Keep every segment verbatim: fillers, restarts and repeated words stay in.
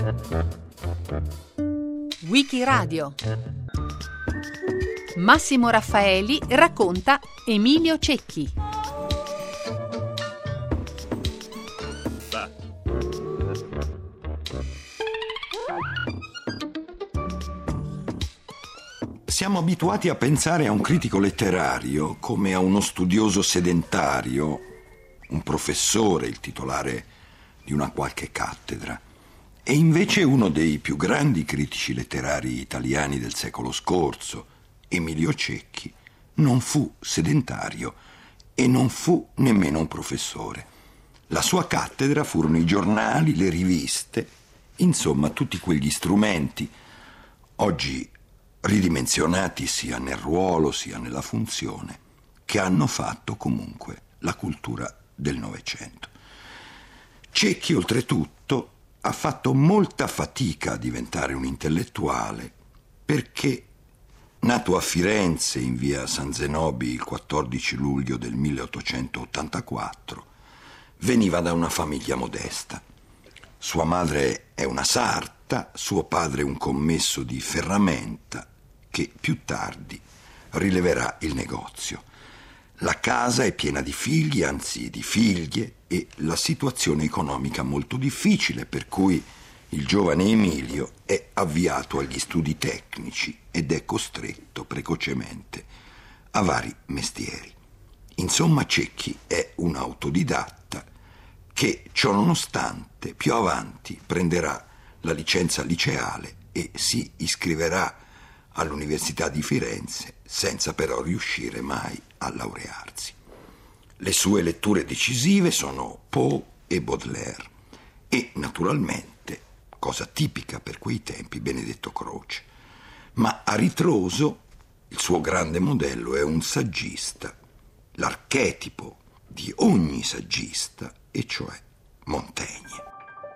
Wikiradio. Massimo Raffaeli racconta Emilio Cecchi. Siamo abituati a pensare a un critico letterario come a uno studioso sedentario, un professore, il titolare di una qualche cattedra. E invece uno dei più grandi critici letterari italiani del secolo scorso, Emilio Cecchi, non fu sedentario e non fu nemmeno un professore. La sua cattedra furono i giornali, le riviste, insomma tutti quegli strumenti, oggi ridimensionati sia nel ruolo sia nella funzione, che hanno fatto comunque la cultura del Novecento. Cecchi, oltretutto, ha fatto molta fatica a diventare un intellettuale perché, nato a Firenze in via San Zenobi il quattordici luglio del milleottocentottantaquattro, veniva da una famiglia modesta. Sua madre è una sarta, suo padre un commesso di ferramenta che più tardi rileverà il negozio. La casa è piena di figli, anzi di figlie, e la situazione economica molto difficile, per cui il giovane Emilio è avviato agli studi tecnici ed è costretto precocemente a vari mestieri. Insomma, Cecchi è un autodidatta che, ciò nonostante, più avanti prenderà la licenza liceale e si iscriverà all'Università di Firenze senza però riuscire mai a laurearsi. Le sue letture decisive sono Poe e Baudelaire e, naturalmente, cosa tipica per quei tempi, Benedetto Croce. Ma a ritroso il suo grande modello è un saggista, l'archetipo di ogni saggista, e cioè Montaigne.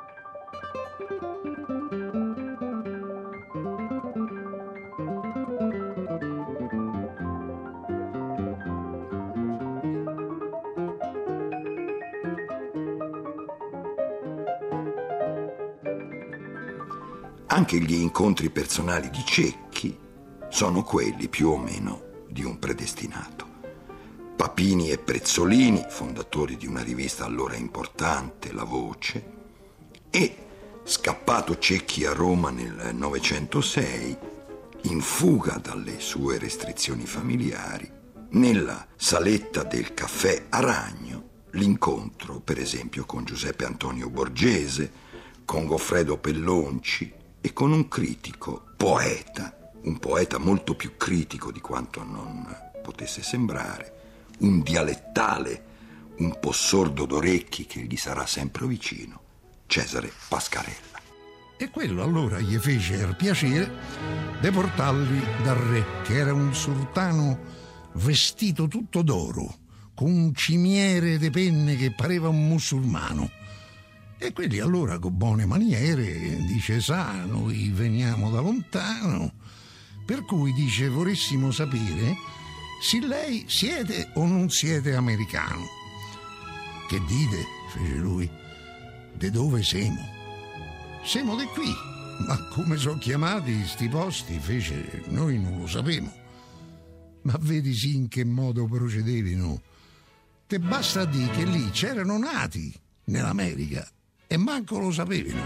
Anche gli incontri personali di Cecchi sono quelli più o meno di un predestinato. Papini e Prezzolini, fondatori di una rivista allora importante, La Voce, e scappato Cecchi a Roma nel novecentosei, in fuga dalle sue restrizioni familiari, nella saletta del caffè Aragno, l'incontro per esempio con Giuseppe Antonio Borgese, con Goffredo Pellonci e con un critico poeta, un poeta molto più critico di quanto non potesse sembrare, un dialettale un po' sordo d'orecchi che gli sarà sempre vicino, Cesare Pascarella. E quello allora gli fece piacere de portarli dal re, che era un sultano vestito tutto d'oro, con un cimiere de penne che pareva un musulmano. E quelli allora, con buone maniere, dice: sa, noi veniamo da lontano, per cui dice: voressimo sapere se lei siete o non siete americano. Che dite? Fece lui. De dove siamo? Siamo di qui. Ma come sono chiamati sti posti? Fece: noi non lo sapemo. Ma vedi sì in che modo procedevano. Te basta dire che lì c'erano nati nell'America e manco lo sapevano.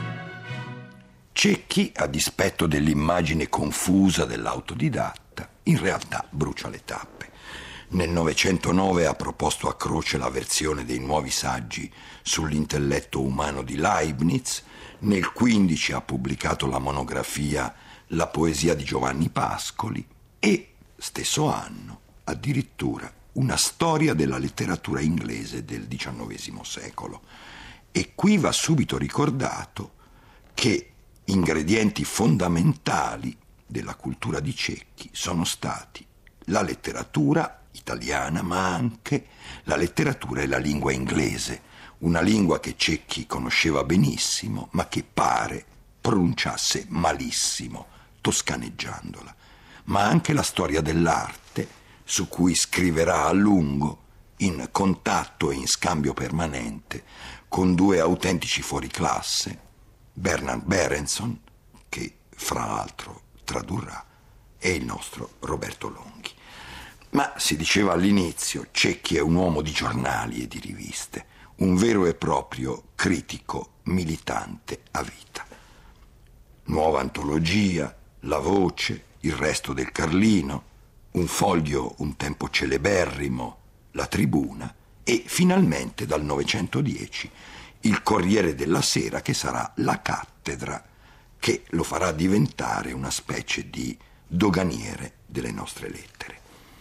Cecchi, a dispetto dell'immagine confusa dell'autodidatta, in realtà brucia le tappe. Nel novecentonove ha proposto a Croce la versione dei nuovi saggi sull'intelletto umano di Leibniz, nel quindici ha pubblicato la monografia La poesia di Giovanni Pascoli e, stesso anno, addirittura una storia della letteratura inglese del diciannovesimo secolo. E qui va subito ricordato che ingredienti fondamentali della cultura di Cecchi sono stati la letteratura italiana, ma anche la letteratura e la lingua inglese, una lingua che Cecchi conosceva benissimo, ma che pare pronunciasse malissimo, toscaneggiandola, ma anche la storia dell'arte, su cui scriverà a lungo, in contatto e in scambio permanente con due autentici fuoriclasse, Bernard Berenson, che fra l'altro tradurrà, e il nostro Roberto Longhi. Ma si diceva all'inizio, Cecchi è un uomo di giornali e di riviste, un vero e proprio critico militante a vita. Nuova antologia, La Voce, Il resto del Carlino, un foglio un tempo celeberrimo, La Tribuna, e finalmente dal novecentodieci il Corriere della Sera, che sarà la cattedra che lo farà diventare una specie di doganiere delle nostre lettere.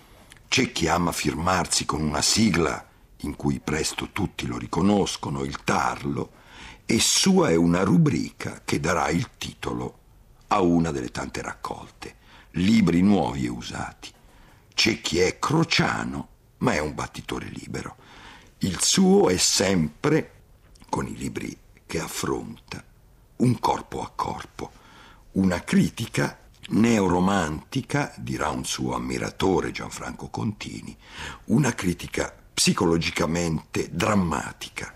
Cecchi ama firmarsi con una sigla in cui presto tutti lo riconoscono, il tarlo, e sua è una rubrica che darà il titolo a una delle tante raccolte, Libri nuovi e usati. Cecchi è crociano, ma è un battitore libero. Il suo è sempre, con i libri che affronta, un corpo a corpo, una critica neoromantica, dirà un suo ammiratore Gianfranco Contini, una critica psicologicamente drammatica,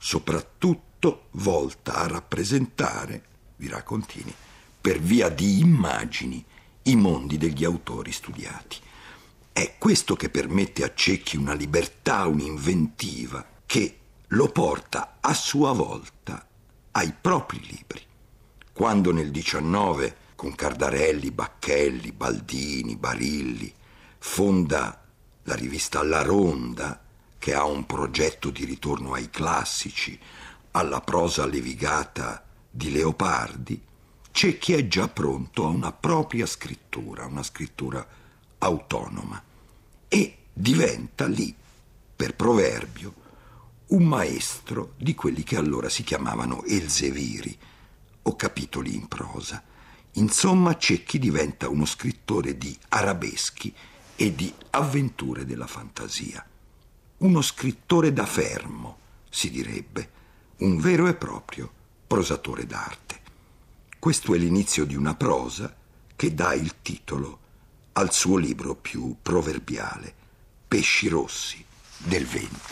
soprattutto volta a rappresentare, dirà Contini, per via di immagini, i mondi degli autori studiati. È questo che permette a Cecchi una libertà, un'inventiva, che lo porta a sua volta ai propri libri. Quando nel diciannove, con Cardarelli, Bacchelli, Baldini, Barilli, fonda la rivista La Ronda, che ha un progetto di ritorno ai classici, alla prosa levigata di Leopardi, Cecchi è già pronto a una propria scrittura, una scrittura autonoma, e diventa lì, per proverbio, un maestro di quelli che allora si chiamavano Elseviri o capitoli in prosa. Insomma, Cecchi diventa uno scrittore di arabeschi e di avventure della fantasia. Uno scrittore da fermo, si direbbe, un vero e proprio prosatore d'arte. Questo è l'inizio di una prosa che dà il titolo al suo libro più proverbiale, Pesci rossi del venti.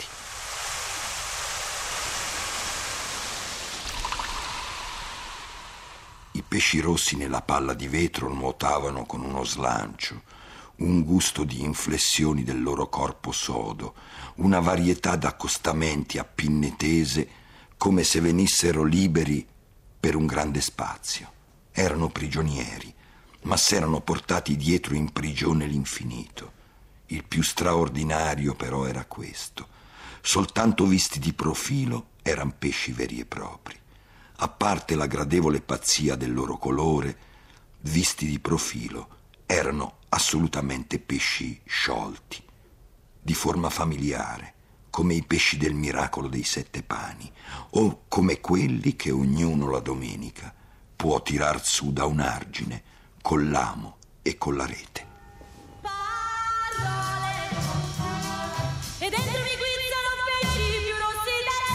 I pesci rossi nella palla di vetro nuotavano con uno slancio, un gusto di inflessioni del loro corpo sodo, una varietà d'accostamenti a pinne tese, come se venissero liberi per un grande spazio. Erano prigionieri, ma s'erano portati dietro in prigione l'infinito. Il più straordinario però era questo: soltanto visti di profilo eran pesci veri e propri. A parte la gradevole pazzia del loro colore, visti di profilo erano assolutamente pesci sciolti, di forma familiare, come i pesci del miracolo dei sette pani, o come quelli che ognuno la domenica può tirar su da un argine con l'amo e con la rete. Parole, e dentro mi guizzano pesci più rossi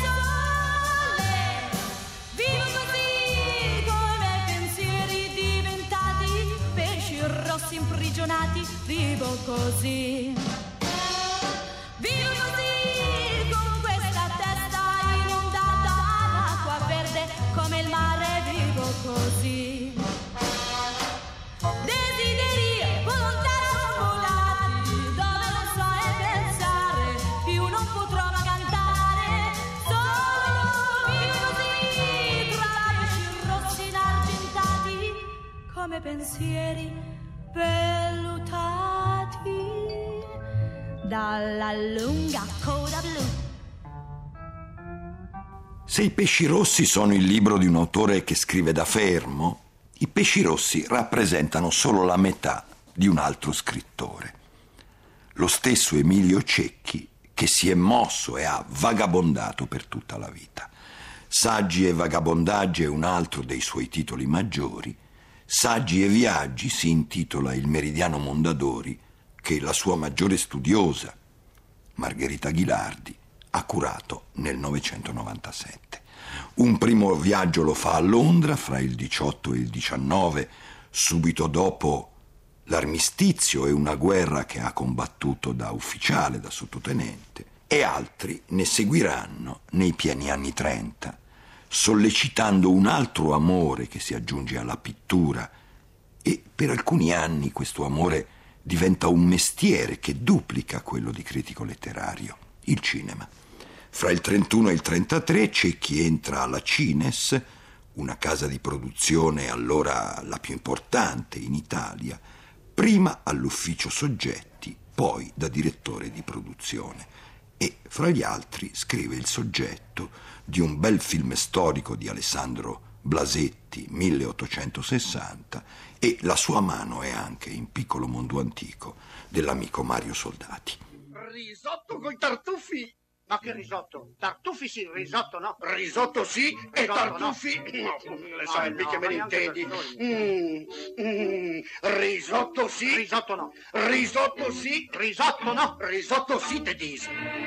del sole. Vivo così come pensieri diventati pesci rossi imprigionati. Vivo così. Vivo così con questa testa inondata d'acqua verde come il mare. Vivo così. Desideri e volontà accumulati, dove non so e pensare, più non potrò cantare. Solo vivo così tra pesci rossi inargentati, come pensieri vellutati dalla lunga coda blu. Se i pesci rossi sono il libro di un autore che scrive da fermo, i pesci rossi rappresentano solo la metà di un altro scrittore. Lo stesso Emilio Cecchi, che si è mosso e ha vagabondato per tutta la vita. Saggi e vagabondaggi è un altro dei suoi titoli maggiori. Saggi e viaggi si intitola il Meridiano Mondadori, che la sua maggiore studiosa, Margherita Ghilardi, ha curato nel novecentonovantasette. Un primo viaggio lo fa a Londra fra il diciotto e il diciannove, subito dopo l'armistizio e una guerra che ha combattuto da ufficiale, da sottotenente, e altri ne seguiranno nei pieni anni trenta. sollecitando un altro amore che si aggiunge alla pittura, e per alcuni anni questo amore diventa un mestiere che duplica quello di critico letterario, il cinema. Fra il trentuno e il trentatré Cecchi entra alla Cines, una casa di produzione allora la più importante in Italia, prima all'ufficio soggetti, poi da direttore di produzione, e fra gli altri scrive il soggetto di un bel film storico di Alessandro Blasetti, milleottocentosessanta, e la sua mano è anche in Piccolo mondo antico dell'amico Mario Soldati. Risotto coi tartufi! Ma che risotto? Tartufi sì, risotto no. Risotto sì e Risotto tartufi no. no. Le sai, no, mica me ne ma neanche intendi. per Mm, mm, risotto sì. Risotto no. Risotto sì. Risotto no. Risotto sì, te dici.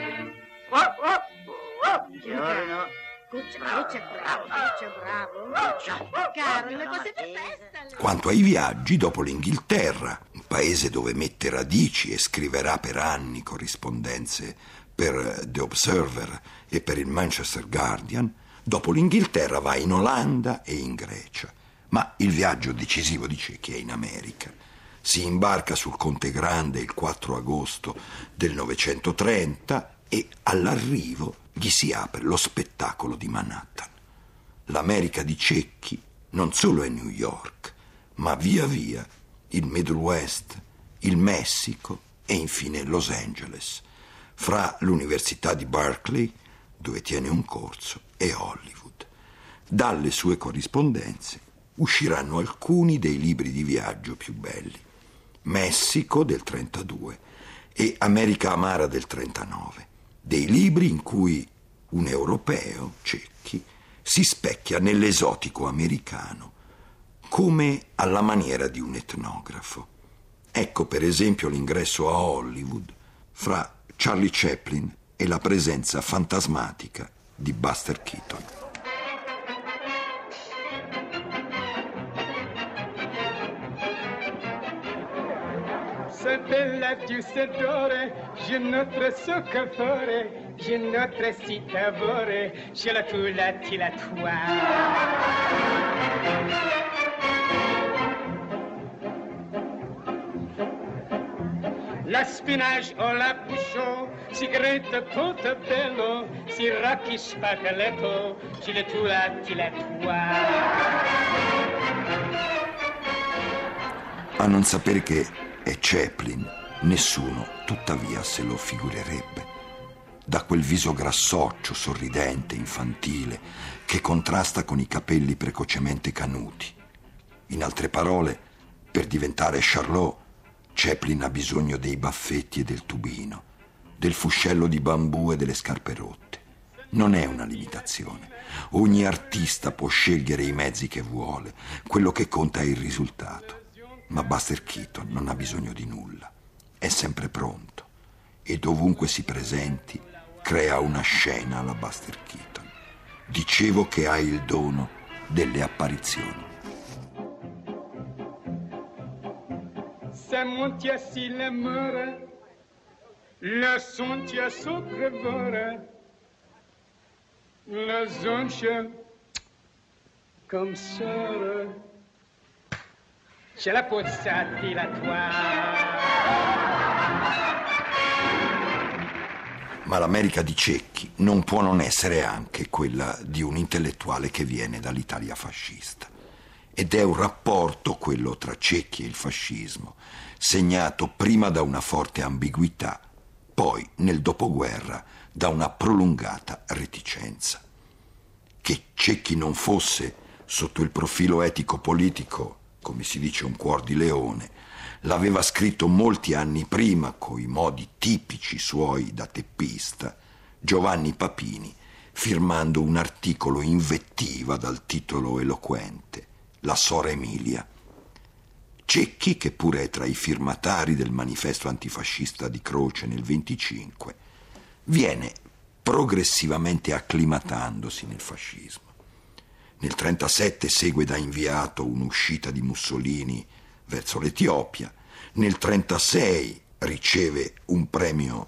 Buongiorno. Cuccia, cuccia, bravo, cuccia, bravo. Caro, le cose per festa. Quanto ai viaggi, dopo l'Inghilterra, un paese dove mette radici e scriverà per anni corrispondenze per The Observer e per il Manchester Guardian, dopo l'Inghilterra va in Olanda e in Grecia. Ma il viaggio decisivo di Cecchi è in America. Si imbarca sul Conte Grande il quattro agosto del novecentotrenta e all'arrivo gli si apre lo spettacolo di Manhattan. L'America di Cecchi non solo è New York, ma via via il Middle West, il Messico e infine Los Angeles, fra l'Università di Berkeley, dove tiene un corso, e Hollywood. Dalle sue corrispondenze usciranno alcuni dei libri di viaggio più belli: Messico del trentadue e America Amara del trentanove, dei libri in cui un europeo, Cecchi, si specchia nell'esotico americano come alla maniera di un etnografo. Ecco per esempio l'ingresso a Hollywood fra Charlie Chaplin e la presenza fantasmatica di Buster Keaton. Se bella più sedore, je notre soccafore, je notre citavore, je la tu la ti la La spinach o la bouchon, cigarette portobello, sirocchi spaghetto, je la tu la ti la A non sapere che è Chaplin, nessuno tuttavia se lo figurerebbe. Da quel viso grassoccio, sorridente, infantile, che contrasta con i capelli precocemente canuti. In altre parole, per diventare Charlot, Chaplin ha bisogno dei baffetti e del tubino, del fuscello di bambù e delle scarpe rotte. Non è una limitazione. Ogni artista può scegliere i mezzi che vuole. Quello che conta è il risultato. Ma Buster Keaton non ha bisogno di nulla. È sempre pronto e dovunque si presenti crea una scena alla Buster Keaton. Dicevo che ha il dono delle apparizioni. Ça monte si l'amore, la sontia sopravvora, la zoncia comme ça. Ce la pozzati la tua. Ma l'America di Cecchi non può non essere anche quella di un intellettuale che viene dall'Italia fascista. Ed è un rapporto, quello tra Cecchi e il fascismo, segnato prima da una forte ambiguità, poi nel dopoguerra da una prolungata reticenza. Che Cecchi non fosse, sotto il profilo etico-politico, come si dice, un cuor di leone, l'aveva scritto molti anni prima, coi modi tipici suoi da teppista, Giovanni Papini, firmando un articolo in vettiva dal titolo eloquente: La Sora Emilia. Cecchi, che pure è tra i firmatari del manifesto antifascista di Croce nel venticinque, viene progressivamente acclimatandosi nel fascismo. Nel trentasette segue da inviato un'uscita di Mussolini verso l'Etiopia. Nel trentasei riceve un premio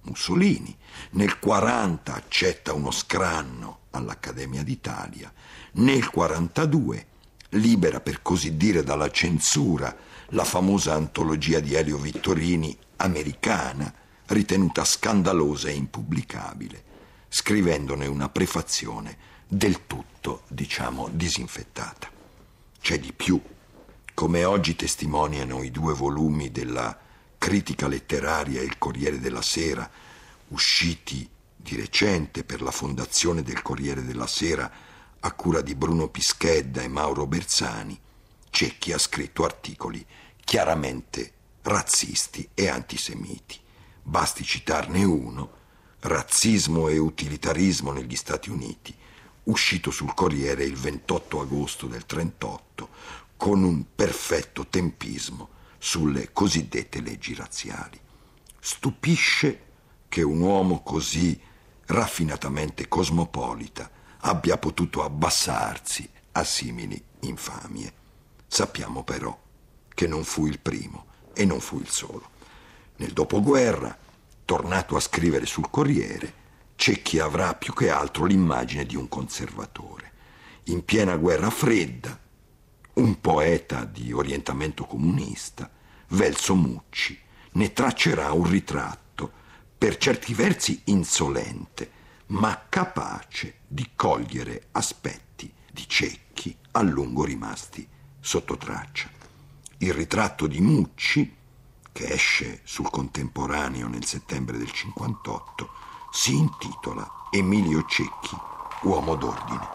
Mussolini. Nel quaranta accetta uno scranno all'Accademia d'Italia. Nel quarantadue libera, per così dire, dalla censura la famosa antologia di Elio Vittorini americana, ritenuta scandalosa e impubblicabile, scrivendone una prefazione del tutto, diciamo, disinfettata. C'è di più. Come oggi testimoniano i due volumi della Critica letteraria e il Corriere della Sera, usciti di recente per la fondazione del Corriere della Sera a cura di Bruno Pischedda e Mauro Bersani, Cecchi ha scritto articoli chiaramente razzisti e antisemiti. Basti citarne uno, Razzismo e utilitarismo negli Stati Uniti, uscito sul Corriere il ventotto agosto del trentotto, con un perfetto tempismo sulle cosiddette leggi razziali. Stupisce che un uomo così raffinatamente cosmopolita abbia potuto abbassarsi a simili infamie. Sappiamo però che non fu il primo e non fu il solo. Nel dopoguerra, tornato a scrivere sul Corriere, Cecchi avrà più che altro l'immagine di un conservatore. In piena guerra fredda, un poeta di orientamento comunista, Velso Mucci, ne traccerà un ritratto per certi versi insolente, ma capace di cogliere aspetti di Cecchi a lungo rimasti sotto traccia. Il ritratto di Mucci, che esce sul Contemporaneo nel settembre del cinquantotto, si intitola Emilio Cecchi, uomo d'ordine.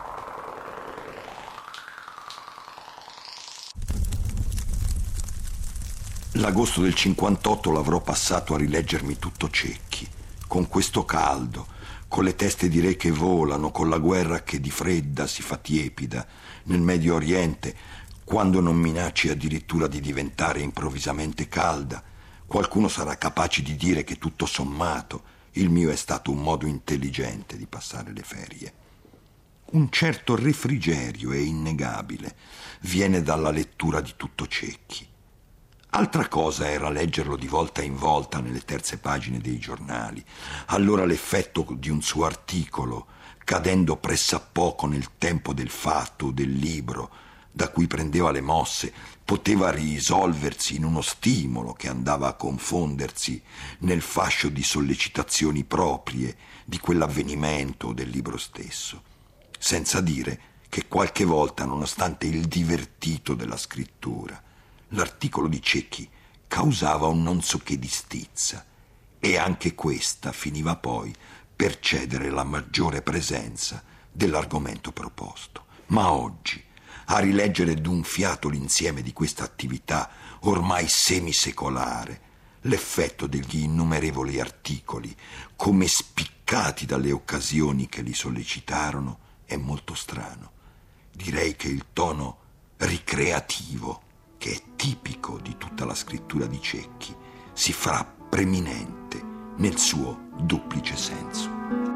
L'agosto del cinquantotto l'avrò passato a rileggermi tutto Cecchi, con questo caldo, con le teste di re che volano, con la guerra che di fredda si fa tiepida nel Medio Oriente, quando non minacci addirittura di diventare improvvisamente calda. Qualcuno sarà capace di dire che tutto sommato il mio è stato un modo intelligente di passare le ferie. Un certo refrigerio è innegabile, viene dalla lettura di tutto Cecchi. Altra cosa era leggerlo di volta in volta nelle terze pagine dei giornali. Allora l'effetto di un suo articolo, cadendo pressappoco nel tempo del fatto o del libro da cui prendeva le mosse, poteva risolversi in uno stimolo che andava a confondersi nel fascio di sollecitazioni proprie di quell'avvenimento o del libro stesso. Senza dire che qualche volta, nonostante il divertito della scrittura, l'articolo di Cecchi causava un non so che di stizza, e anche questa finiva poi per cedere la maggiore presenza dell'argomento proposto. Ma oggi, a rileggere d'un fiato l'insieme di questa attività ormai semisecolare, l'effetto degli innumerevoli articoli, come spiccati dalle occasioni che li sollecitarono, è molto strano. Direi che il tono ricreativo, che è tipico di tutta la scrittura di Cecchi, si farà preminente nel suo duplice senso.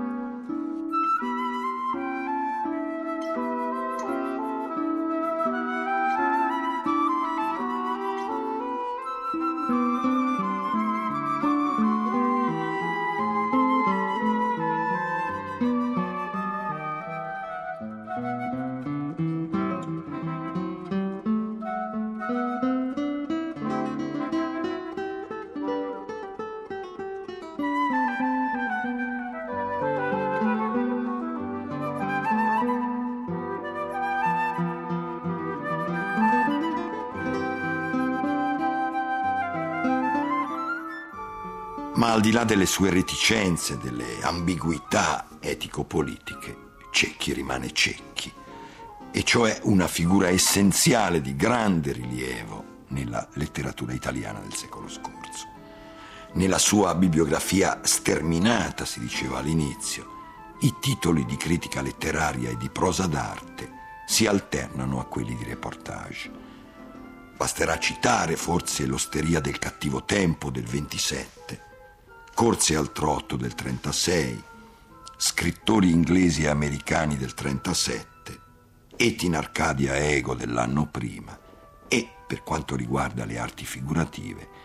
Ma al di là delle sue reticenze, delle ambiguità etico-politiche, Cecchi rimane Cecchi, e cioè una figura essenziale di grande rilievo nella letteratura italiana del secolo scorso. Nella sua bibliografia sterminata, si diceva all'inizio, i titoli di critica letteraria e di prosa d'arte si alternano a quelli di reportage. Basterà citare forse L'osteria del cattivo tempo del ventisette, Corse al trotto del trentasei, Scrittori inglesi e americani del trentasette, Et in Arcadia Ego dell'anno prima e, per quanto riguarda le arti figurative,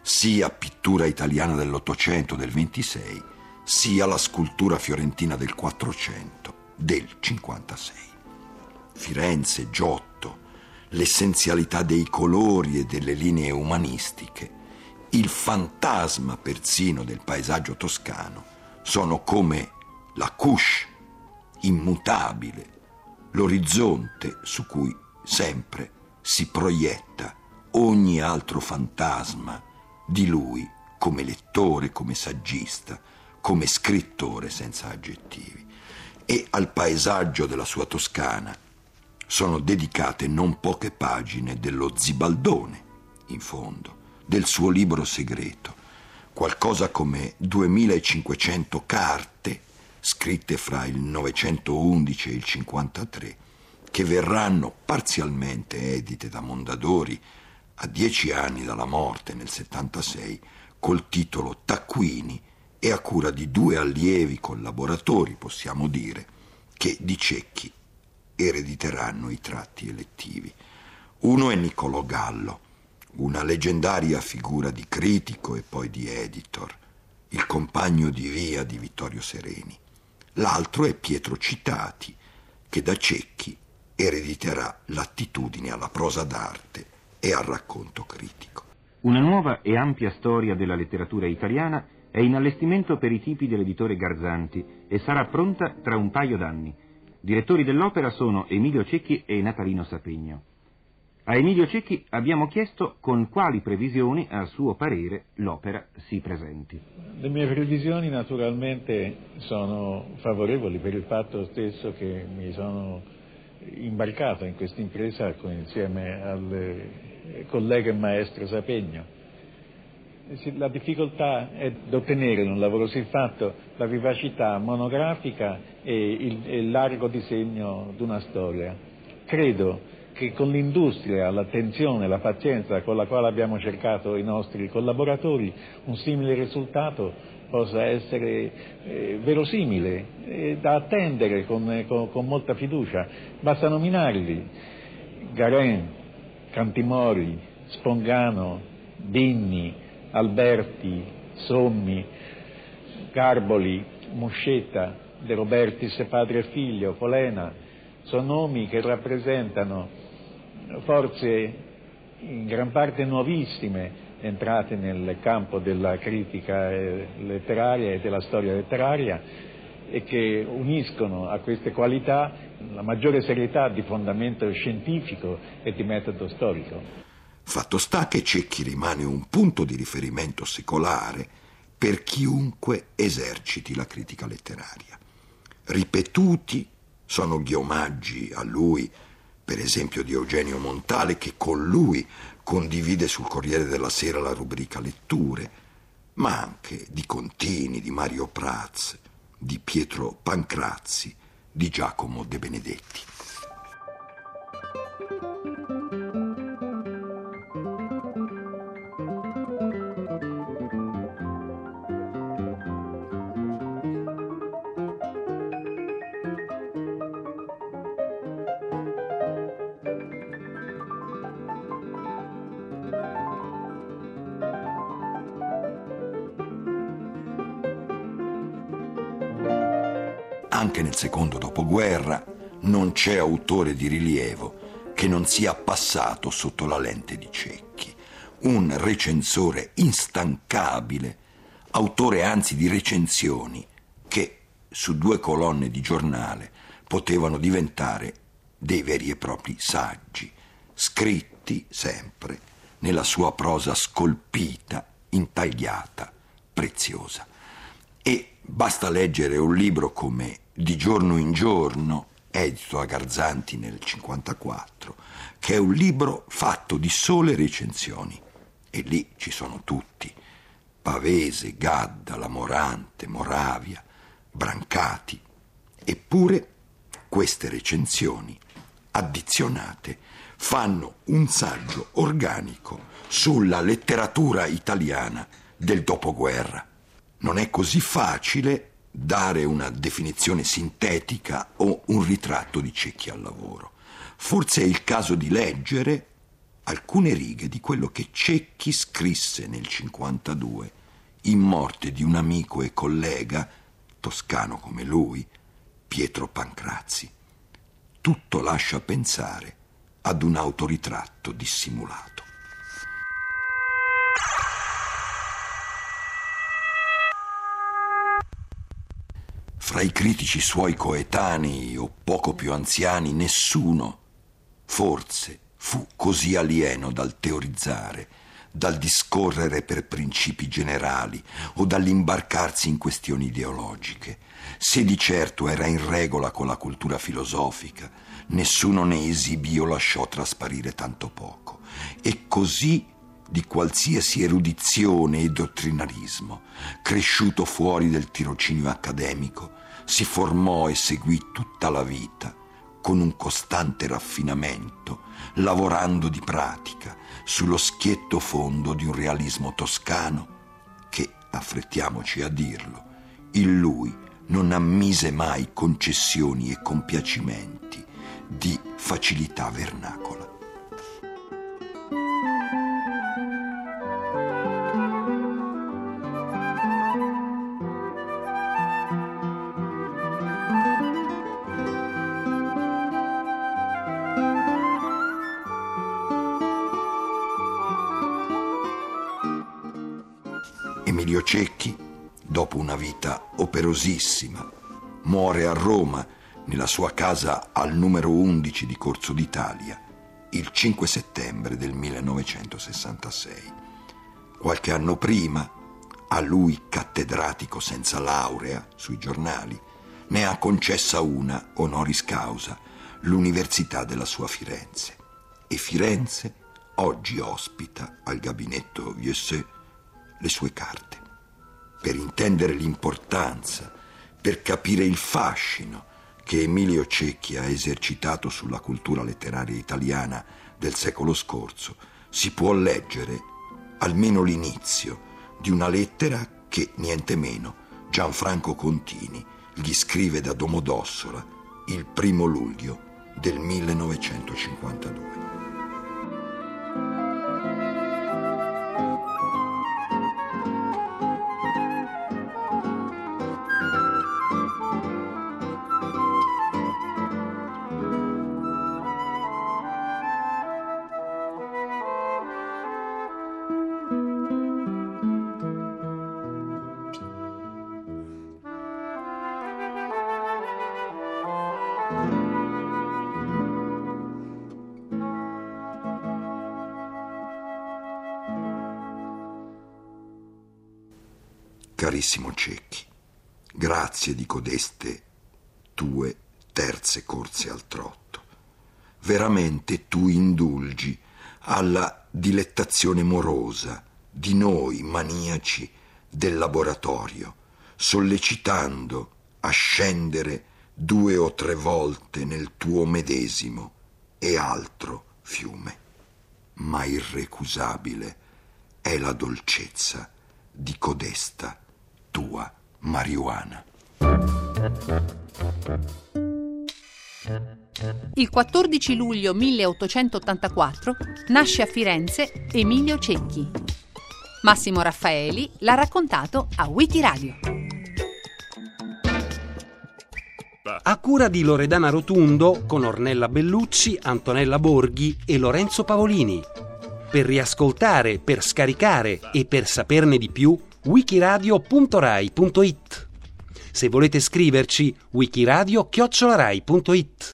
sia pittura italiana dell'Ottocento, del ventisei, sia la scultura fiorentina del Quattrocento, del cinquantasei. Firenze, Giotto, l'essenzialità dei colori e delle linee umanistiche, il fantasma persino del paesaggio toscano sono come la couche immutabile, l'orizzonte su cui sempre si proietta ogni altro fantasma di lui come lettore, come saggista, come scrittore senza aggettivi. E al paesaggio della sua Toscana sono dedicate non poche pagine dello Zibaldone, in fondo, del suo libro segreto, qualcosa come duemilacinquecento carte scritte fra il novecentoundici e il cinquantatré, che verranno parzialmente edite da Mondadori a dieci anni dalla morte nel settantasei, col titolo Taccuini, e a cura di due allievi collaboratori, possiamo dire, che di Cecchi erediteranno i tratti elettivi. Uno è Niccolò Gallo, una leggendaria figura di critico e poi di editor, il compagno di via di Vittorio Sereni. L'altro è Pietro Citati, che da Cecchi erediterà l'attitudine alla prosa d'arte e al racconto critico. Una nuova e ampia storia della letteratura italiana è in allestimento per i tipi dell'editore Garzanti e sarà pronta tra un paio d'anni. Direttori dell'opera sono Emilio Cecchi e Natalino Sapegno. A Emilio Cecchi abbiamo chiesto con quali previsioni, a suo parere, l'opera si presenti. Le mie previsioni naturalmente sono favorevoli per il fatto stesso che mi sono imbarcato in questa impresa insieme al collega e maestro Sapegno. La difficoltà è di ottenere in un lavoro siffatto la vivacità monografica e il, il largo disegno di una storia. Credo che con l'industria, l'attenzione, la pazienza con la quale abbiamo cercato i nostri collaboratori, un simile risultato possa essere eh, verosimile, eh, da attendere con, con, con molta fiducia. Basta nominarli: Garin, Cantimori, Spongano, Binni, Alberti, Sommi, Garboli, Muscetta, De Robertis padre e figlio, Polena. Sono nomi che rappresentano forze in gran parte nuovissime entrate nel campo della critica letteraria e della storia letteraria e che uniscono a queste qualità la maggiore serietà di fondamento scientifico e di metodo storico. Fatto sta che Cecchi rimane un punto di riferimento secolare per chiunque eserciti la critica letteraria. Ripetuti sono gli omaggi a lui, per esempio di Eugenio Montale, che con lui condivide sul Corriere della Sera la rubrica Letture, ma anche di Contini, di Mario Prats, di Pietro Pancrazzi, di Giacomo De Benedetti. Anche nel secondo dopoguerra non c'è autore di rilievo che non sia passato sotto la lente di Cecchi. Un recensore instancabile, autore anzi di recensioni che su due colonne di giornale potevano diventare dei veri e propri saggi, scritti sempre nella sua prosa scolpita, intagliata, preziosa. E basta leggere un libro come Di giorno in giorno, edito da Garzanti nel cinquantaquattro, che è un libro fatto di sole recensioni. E lì ci sono tutti: Pavese, Gadda, La Morante, Moravia, Brancati. Eppure queste recensioni, addizionate, fanno un saggio organico sulla letteratura italiana del dopoguerra. Non è così facile dare una definizione sintetica o un ritratto di Cecchi al lavoro. Forse è il caso di leggere alcune righe di quello che Cecchi scrisse nel cinquantadue, in morte di un amico e collega, toscano come lui, Pietro Pancrazzi. Tutto lascia pensare ad un autoritratto dissimulato. Fra i critici suoi coetanei o poco più anziani, nessuno, forse, fu così alieno dal teorizzare, dal discorrere per principi generali o dall'imbarcarsi in questioni ideologiche. Se di certo era in regola con la cultura filosofica, nessuno ne esibì o lasciò trasparire tanto poco. E così di qualsiasi erudizione e dottrinarismo, cresciuto fuori del tirocinio accademico, si formò e seguì tutta la vita con un costante raffinamento, lavorando di pratica sullo schietto fondo di un realismo toscano che, affrettiamoci a dirlo, in lui non ammise mai concessioni e compiacimenti di facilità vernacola. Emilio Cecchi, dopo una vita operosissima, muore a Roma, nella sua casa al numero undici di Corso d'Italia, il cinque settembre del millenovecentosessantasei. Qualche anno prima, a lui cattedratico senza laurea sui giornali, ne ha concessa una honoris causa l'Università della sua Firenze. E Firenze oggi ospita al gabinetto Vieusseux le sue carte. Per intendere l'importanza, per capire il fascino che Emilio Cecchi ha esercitato sulla cultura letteraria italiana del secolo scorso, si può leggere almeno l'inizio di una lettera che, niente meno, Gianfranco Contini gli scrive da Domodossola il primo luglio del millenovecentocinquantadue. Carissimo Cecchi, grazie di codeste tue terze corse al trotto. Veramente tu indulgi alla dilettazione morosa di noi maniaci del laboratorio, sollecitando a scendere due o tre volte nel tuo medesimo e altro fiume. Ma irrecusabile è la dolcezza di codesta tua marijuana. Il quattordici luglio milleottocentottantaquattro nasce a Firenze Emilio Cecchi. Massimo Raffaeli l'ha raccontato a Wikiradio. A cura di Loredana Rotundo con Ornella Bellucci, Antonella Borghi e Lorenzo Pavolini. Per riascoltare, per scaricare e per saperne di più, wikiradio punto rai punto it. Se volete scriverci, wikiradio chiocciola rai punto it.